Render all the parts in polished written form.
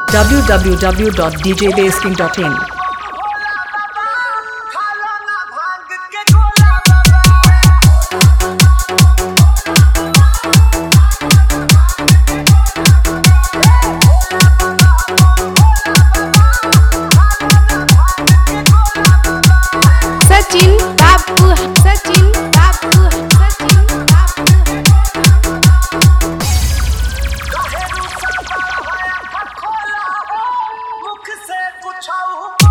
www.djbasking.in Sachin बाबू सचिन बाबू सचिन बाबू मुख से पूछो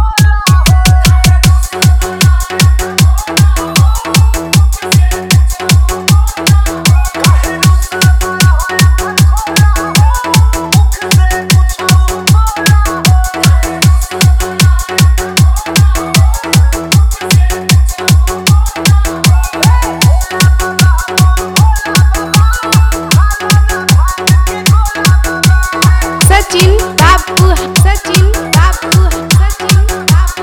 सचिन बाबू सचिन बाबू सचिन बाबू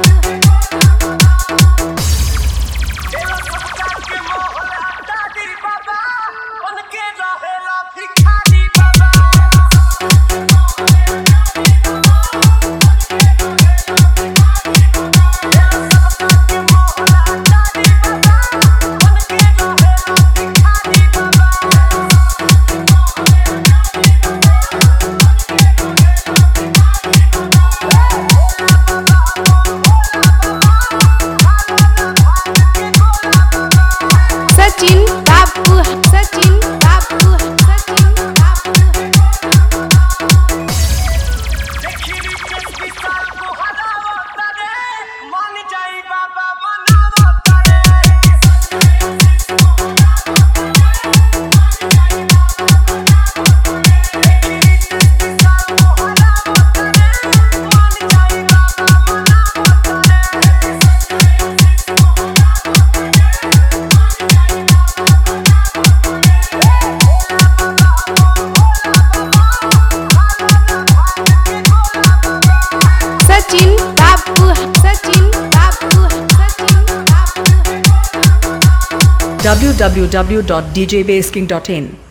सचिन बाबू सचिन बाबू सचिन बाबू सचिन बाबू सचिन बाबू सचिन बाबू www.djbasking.in